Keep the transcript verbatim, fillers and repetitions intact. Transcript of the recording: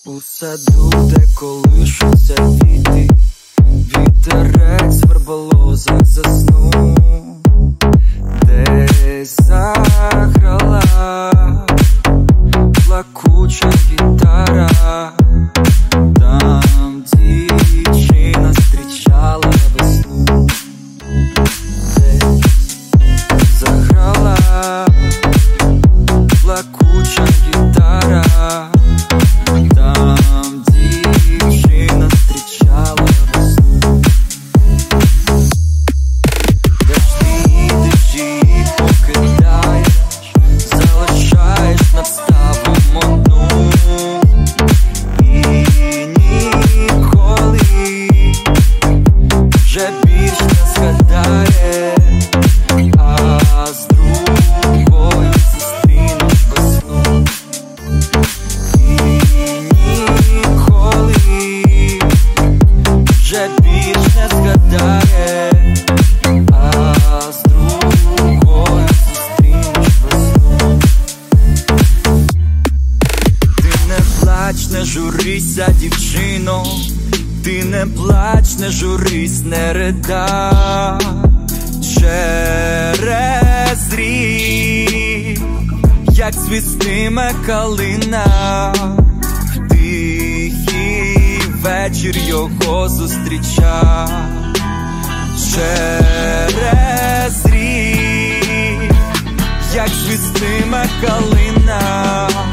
У саду, де колишуться квіти, вітерець в верболозах заснув, десь заграла плакуча гітара. Там дівчина зустрічала весну, десь заграла плакуча гітара. Там дівчина зустрічала весну. Де ж ти їдеш і покидаєш, залишаєш над ставом одну. І ніколи вже більш не згадає, а з другою зустрінеш весну. Вже більш не згадає, а з другою зустрінеш весну. Ти не плач, не журися, дівчино, ти не плач, не журись, не ридай. Через рік, як цвістиме калина, в тихий вечір його зустрічай. Через рік, як цвістиме калина,